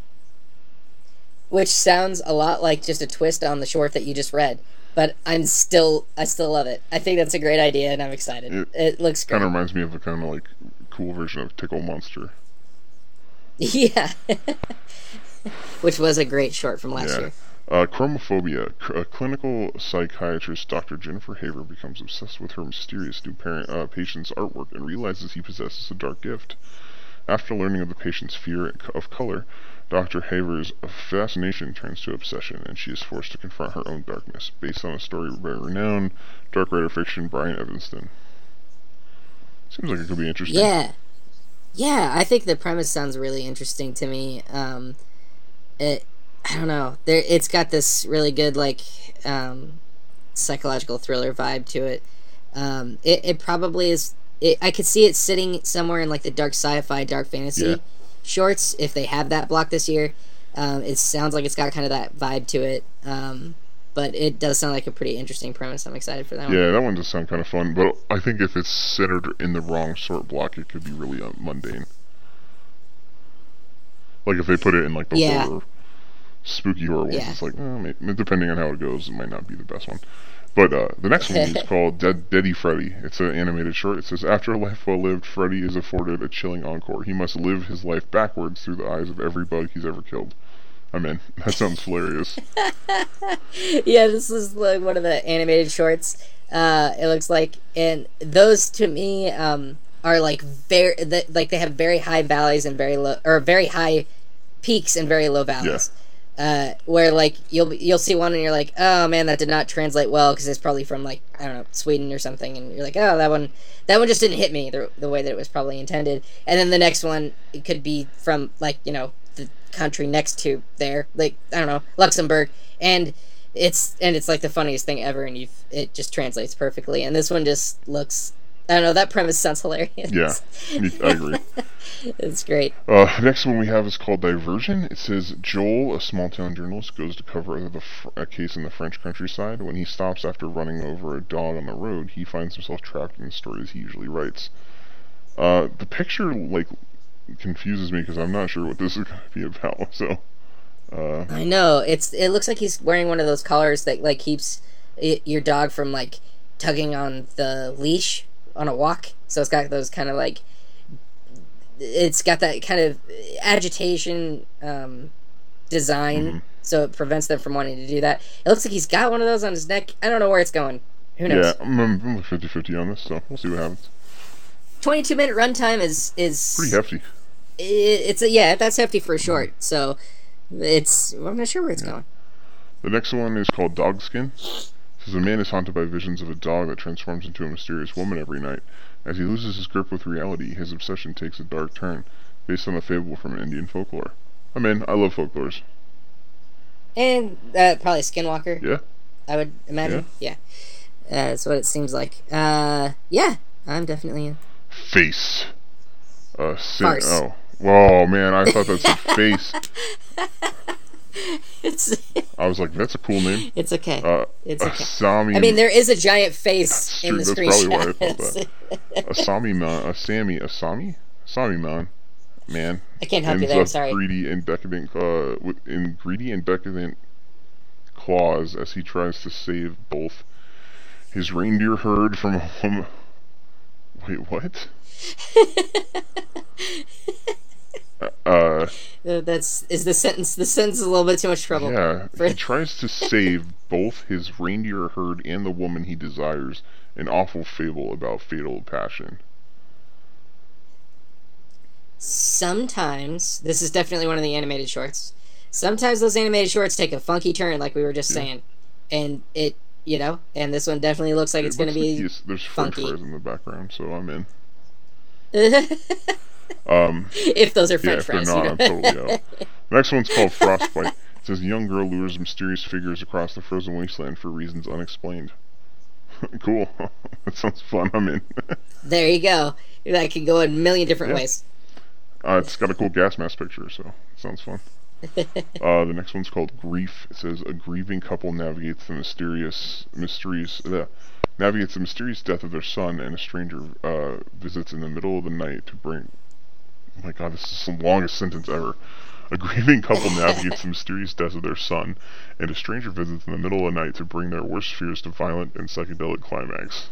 Which sounds a lot like just a twist on the short that you just read. But I'm still, I still love it. I think that's a great idea, and I'm excited. It, it looks great. Kind of reminds me of a kind of like cool version of Tickle Monster. Yeah. Which was a great short from last yeah. year. Uh, chromophobia. A clinical psychiatrist, Doctor Jennifer Haver, becomes obsessed with her mysterious new parent, uh, patient's artwork and realizes he possesses a dark gift. After learning of the patient's fear of color, Doctor Haver's fascination turns to obsession, and she is forced to confront her own darkness, based on a story by renowned dark writer fiction Brian Evanston. Seems like it could be interesting. Yeah. Yeah, I think the premise sounds really interesting to me. Um, it, I don't know. There, it's got this really good, like, um, psychological thriller vibe to it. Um, it, it probably is... It, I could see it sitting somewhere in, like, the dark sci-fi, dark fantasy Yeah. shorts, if they have that block this year. Um, it sounds like it's got kind of that vibe to it. Um, but it does sound like a pretty interesting premise. I'm excited for that one. Yeah, that one does sound kind of fun, but I think if it's centered in the wrong sort block, it could be really uh, mundane. Like, if they put it in, like, the Yeah. horror, spooky horror ones, Yeah. it's like, eh, maybe, depending on how it goes, it might not be the best one. But uh, the next one is called Dead Deady Freddy. It's an animated short. It says, after a life well lived, Freddy is afforded a chilling encore. He must live his life backwards through the eyes of every bug he's ever killed. I'm in. That sounds hilarious. Yeah, this is like one of the animated shorts. Uh, it looks like, and those to me um, are like very, the, like they have very high valleys and very low, or very high peaks and very low valleys. Yeah. Uh, where like you'll you'll see one and you're like, oh man, that did not translate well because it's probably from like I don't know Sweden or something, and you're like, oh that one that one just didn't hit me the the way that it was probably intended. And then the next one it could be from like you know the country next to there, like I don't know Luxembourg, and it's and it's like the funniest thing ever, and you've it just translates perfectly. And this one just looks. I don't know, that premise sounds hilarious. Yeah, I agree. It's great. Uh, next one we have is called Diversion. It says, Joel, a small-town journalist, goes to cover the fr- a case in the French countryside. When he stops after running over a dog on the road, he finds himself trapped in the stories he usually writes. Uh, the picture, like, confuses me because I'm not sure what this is going to be about, so... Uh, I know, it's it looks like he's wearing one of those collars that, like, keeps it, your dog from, like, tugging on the leash on a walk, so it's got those kind of like it's got that kind of agitation um, design, mm-hmm. so it prevents them from wanting to do that. It looks like he's got one of those on his neck. I don't know where it's going. Who knows? Yeah, I'm, I'm fifty-fifty on this, so we'll see what happens. twenty-two minute runtime is is pretty hefty. It, it's a, yeah, that's hefty for a short. So it's I'm not sure where it's yeah. going. The next one is called Dogskin. Says a man is haunted by visions of a dog that transforms into a mysterious woman every night. As he loses his grip with reality, his obsession takes a dark turn, based on a fable from Indian folklore. I'm in. I love folklores. And uh, probably Skinwalker. Yeah. I would imagine. Yeah. yeah. Uh, that's what it seems like. Uh, yeah, I'm definitely in. Face. Uh, sin- Farce. Oh. Whoa, man, I thought that said face. It's I was like, that's a cool name. It's okay. Uh, it's okay. Asami. I mean, there is a giant face in the That's screenshot. probably why I thought that. Asami man, Asami, Asami, Asami man, man. I can't help you ends there. up Sorry. Greedy and decadent, uh, with, in greedy and decadent claws as he tries to save both his reindeer herd from a woman. Wait, what? Uh, uh, that's is the sentence. The sentence is a little bit too much trouble. Yeah, for... he tries to save both his reindeer herd and the woman he desires. An awful fable about fatal passion. Sometimes this is definitely one of the animated shorts. Sometimes those animated shorts take a funky turn, like we were just yeah. saying, and it, you know, and this one definitely looks like it it's going to be. Like there's French funky. fries in the background, so I'm in. Um, if those are French yeah, fries. if they're not, I'm totally out. Next one's called Frostbite. It says a young girl lures mysterious figures across the frozen wasteland for reasons unexplained. Cool. That sounds fun. I'm in. There you go. That could go a million different yeah. ways. Uh, it's got a cool gas mask picture, so it sounds fun. uh, the next one's called Grief. It says a grieving couple navigates the mysterious mysteries. Uh, navigates the mysterious death of their son, and a stranger uh, visits in the middle of the night to bring my god, this is the longest sentence ever. A grieving couple navigates the mysterious death of their son, and a stranger visits in the middle of the night to bring their worst fears to violent and psychedelic climax.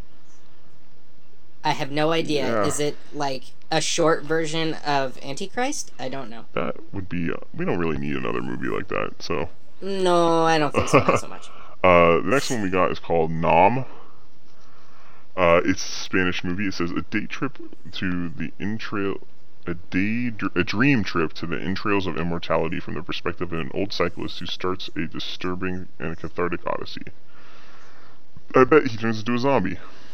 I have no idea. Yeah. Is it like a short version of Antichrist? I don't know. That would be, uh, we don't really need another movie like that, so. No, I don't think so. Not so much. Uh, the next one we got is called Nom. Uh, it's a Spanish movie. It says a day trip to the entrail, a day, a dream trip to the entrails of immortality from the perspective of an old cyclist who starts a disturbing and cathartic odyssey. I bet he turns into a zombie.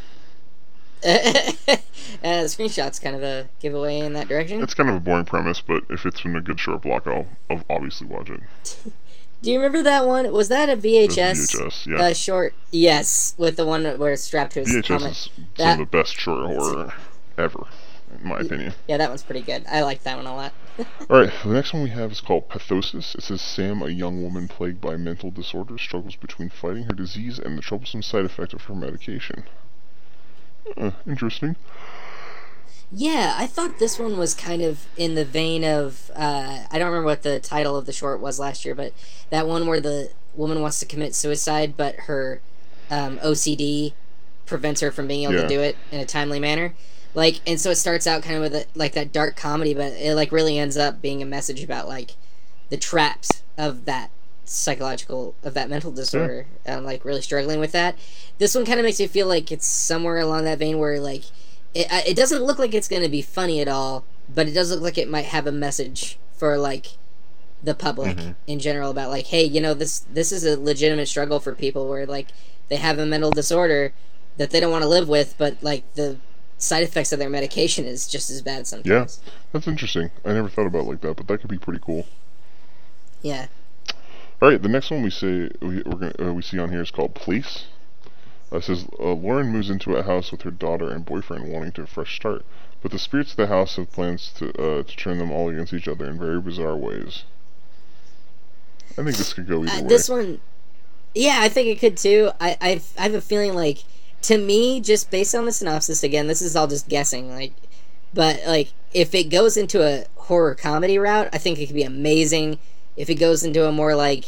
uh, the screenshot's kind of a giveaway in that direction. It's kind of a boring premise, but if it's in a good short block, I'll, I'll obviously watch it. Do you remember that one? Was that a V H S? V H S, yeah. Uh, short, yes, with the one where it's strapped to his V H S helmet. is That- some of the best short horror ever, in my opinion. Yeah, that one's pretty good. I like that one a lot. Alright, the next one we have is called Pathosis. It says Sam, a young woman plagued by mental disorders, struggles between fighting her disease and the troublesome side effect of her medication. Uh, interesting. Yeah, I thought this one was kind of in the vein of, uh, I don't remember what the title of the short was last year, but that one where the woman wants to commit suicide, but her um, O C D prevents her from being able Yeah. to do it in a timely manner. Like, and so it starts out kind of with a, like that dark comedy, but it like really ends up being a message about like the traps of that psychological, of that mental disorder, and like really struggling with that. This one kind of makes me feel like it's somewhere along that vein where like it uh, it doesn't look like it's going to be funny at all, but it does look like it might have a message for like the public Mhm. in general about like, hey, you know, this this is a legitimate struggle for people where like they have a mental disorder that they don't want to live with, but like the side effects of their medication is just as bad sometimes. Yeah, that's interesting. I never thought about it like that, but that could be pretty cool. Yeah. All right, the next one we say we we're gonna, uh, we see on here is called Place. Uh, it says uh, Lauren moves into a house with her daughter and boyfriend, wanting to a fresh start, but the spirits of the house have plans to uh, to turn them all against each other in very bizarre ways. I think this could go either Uh, way. this one, yeah, I think it could too. I I've, I have a feeling like, to me, just based on the synopsis, again, this is all just guessing, like, but like if it goes into a horror comedy route, I think it could be amazing. If it goes into a more like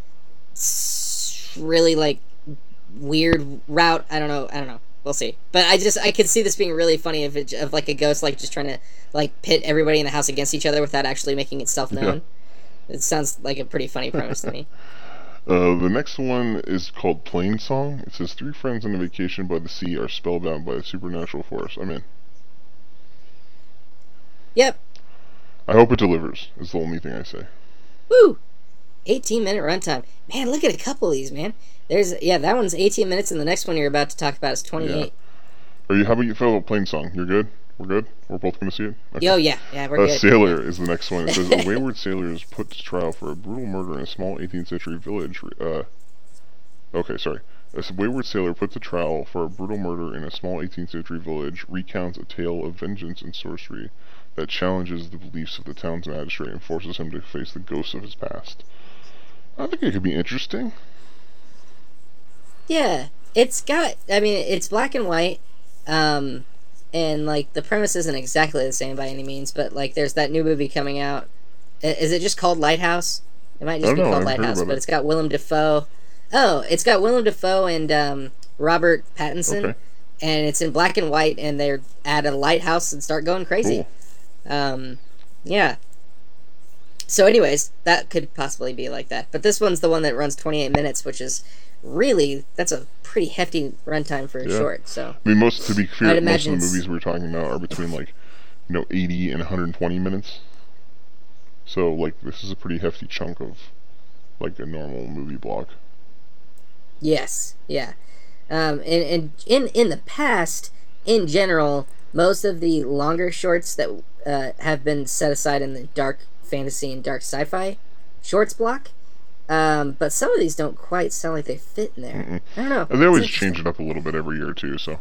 s- really like weird route, I don't know. I don't know. We'll see. But I just I could see this being really funny if it of like a ghost like just trying to like pit everybody in the house against each other without actually making itself known. It sounds like a pretty funny premise to me. Uh, the next one is called Plain Song. It says three friends on a vacation by the sea are spellbound by a supernatural force. I'm in. Yep. I hope it delivers, is the only thing I say. Woo! eighteen minute runtime. Man, look at a couple of these, man. There's yeah, that one's eighteen minutes, and the next one you're about to talk about is twenty-eight. Are you, how about you feel about Plain Song? You're good? We're good? We're both going to see it? Okay. Yo, yeah, yeah, we're A good. sailor is the next one. It says a wayward sailor is put to trial for a brutal murder in a small eighteenth century village. Uh, okay, sorry. A wayward sailor put to trial for a brutal murder in a small eighteenth century village recounts a tale of vengeance and sorcery that challenges the beliefs of the town's magistrate and forces him to face the ghosts of his past. I think it could be interesting. Yeah, it's got. I mean, it's black and white, um, and like the premise isn't exactly the same by any means. But like, there's that new movie coming out. I- Is it just called Lighthouse? It might I just don't be know, called I haven't heard Lighthouse, about but it. it's got Willem Dafoe. Oh, it's got Willem Dafoe and um, Robert Pattinson, Okay. and it's in black and white, and they're at a lighthouse and start going crazy. Cool. Um, yeah. So, anyways, that could possibly be like that. But this one's the one that runs twenty-eight minutes, which is really, that's a pretty hefty runtime for a Yeah. short. So, I mean, most, to be clear, I'd most of imagine the it's- movies we're talking about are between, like, you know, eighty and one hundred twenty minutes. So, like, this is a pretty hefty chunk of, like, a normal movie block. yes, yeah. Um, and, and in in the past, in general, most of the longer shorts that uh, have been set aside in the dark fantasy and dark sci-fi shorts block. Um, but some of these don't quite sound like they fit in there. Mm-mm. I don't know. And they always It's change interesting. it up a little bit every year, too, so.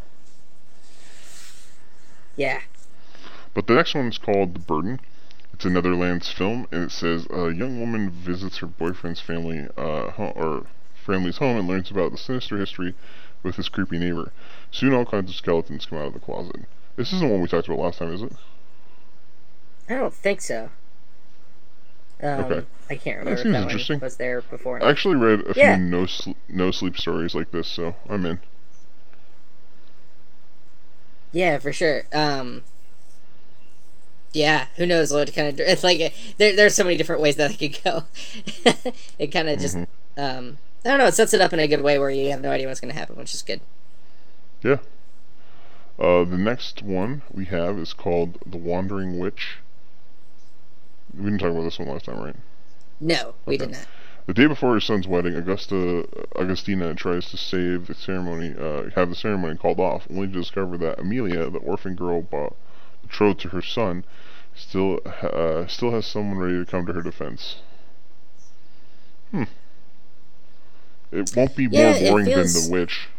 Yeah. But the next one is called The Burden. It's a Netherlands film, and it says a young woman visits her boyfriend's family, uh, ho- or family's home and learns about the sinister history with his creepy neighbor. Soon all kinds of skeletons come out of the closet. This isn't one we talked about last time, is it? I don't think so. Um, Okay. I can't That remember if seems that one interesting. was there before. I actually read a Yeah. few no sl- no sleep stories like this, so I'm in. Yeah, for sure. Um, yeah, who knows what kind of... It's like, there, there's so many different ways that it could go. It kind of just... Mhm. Um, I don't know, it sets it up in a good way where you have no idea what's going to happen, which is good. Yeah. Uh, the next one we have is called The Wandering Witch. We didn't talk about this one last time, right? No, we Okay. did not. The day before her son's wedding, Augusta Augustina tries to save the ceremony, uh, have the ceremony called off, only to discover that Amelia, the orphan girl bo- betrothed to her son, still uh, still has someone ready to come to her defense. Hmm. It won't be Yeah, more it boring feels- than The Witch.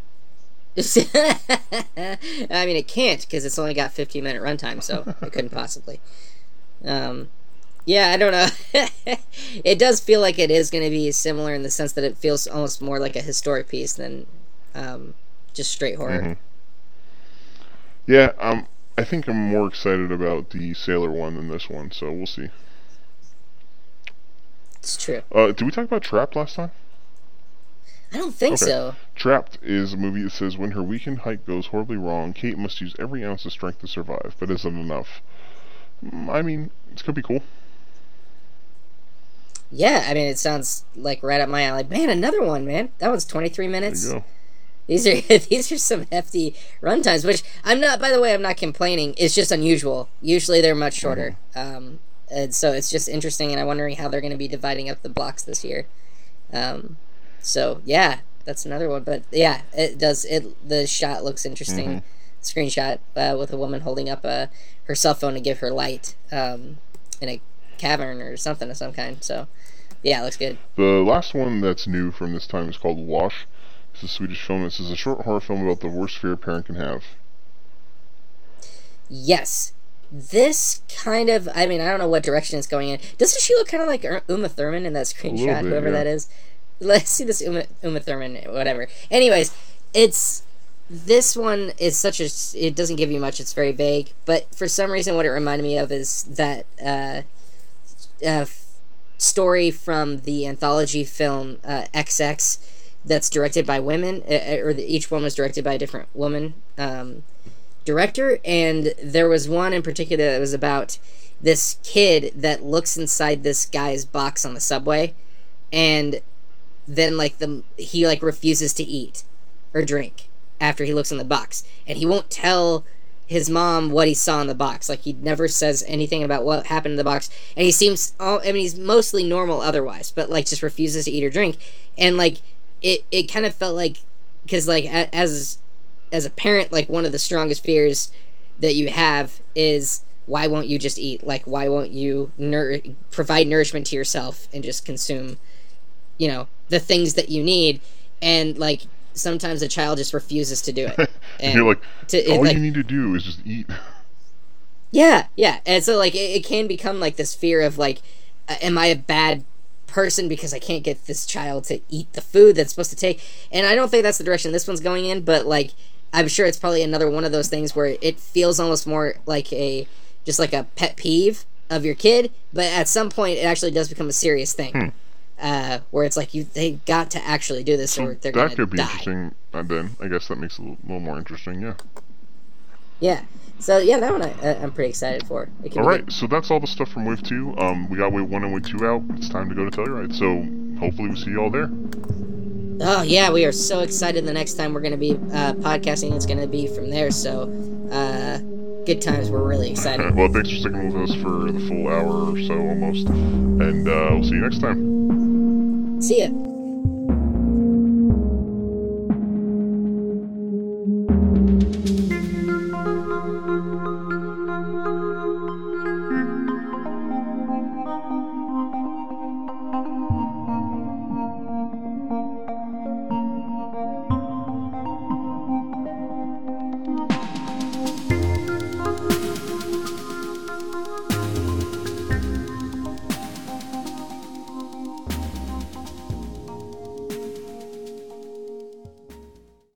I mean, it can't, because it's only got fifteen minute runtime, so it couldn't possibly. Um, yeah, I don't know. It does feel like it is going to be similar in the sense that it feels almost more like a historic piece than um, just straight horror. Mhm. Yeah, um, I think I'm more excited about the Sailor one than this one, so we'll see. It's true. Uh, did we talk about Trapped last time? I don't think Okay. so. Trapped is a movie that says when her weekend hike goes horribly wrong, Kate must use every ounce of strength to survive, but isn't enough. Mm, I mean, it's gonna be cool. Yeah, I mean, it sounds like right up my alley. Man, another one, man. That one's twenty-three There minutes. you go. These are these are some hefty runtimes, which I'm not. By the way, I'm not complaining. It's just unusual. Usually they're much shorter, um, and so it's just interesting. And I'm wondering how they're going to be dividing up the blocks this year. Um, so yeah, that's another one. But yeah, it does. It the shot looks interesting. Screenshot uh, with a woman holding up uh, her cell phone to give her light um, in a cavern or something of some kind. So yeah, it looks good. The last one that's new from this time is called Wash. It's a Swedish film. This is a short horror film about the worst fear a parent can have. Yes. This kind of, I mean, I don't know what direction it's going in. Doesn't she look kind of like Ur- Uma Thurman in that screenshot, bit, whoever yeah. that is? Let's see this Uma, Uma Thurman, whatever. Anyways, it's, this one is such a, it doesn't give you much, it's very vague, but for some reason what it reminded me of is that uh, uh, story from the anthology film uh, X X that's directed by women, uh, or the, each one was directed by a different woman um, director, and there was one in particular that was about this kid that looks inside this guy's box on the subway, and then like the he like refuses to eat or drink after he looks in the box, and he won't tell his mom what he saw in the box. Like, he never says anything about what happened in the box, and he seems all, I mean, he's mostly normal otherwise, but like just refuses to eat or drink. And like it it kind of felt like, because like a, as as a parent, like one of the strongest fears that you have is, why won't you just eat? Like, why won't you nour- provide nourishment to yourself and just consume, you know, the things that you need? And like sometimes a child just refuses to do it. And And you're like, to, it, all like, you need to do is just eat. yeah, yeah. And so like it, it can become like this fear of like, uh, am I a bad person because I can't get this child to eat the food that's supposed to take? And I don't think that's the direction this one's going in, but like I'm sure it's probably another one of those things where it feels almost more like a just like a pet peeve of your kid, but at some point it actually does become a serious thing. Hmm. Uh, where it's like you they got to actually do this, or they're gonna That could be die. interesting. And then I guess that makes it a little, little more interesting. Yeah. Yeah. So yeah, that one I, I'm pretty excited for. It can All be right, good. so that's all the stuff from Wave Two. Um, we got Wave One and Wave Two out. It's time to go to Telluride. So hopefully we see you all there. Oh yeah, we are so excited. The next time we're going to be uh, podcasting, it's going to be from there. So, uh, good times. We're really excited. Well, thanks for sticking with us for the full hour or so almost, and uh, we'll see you next time. See ya.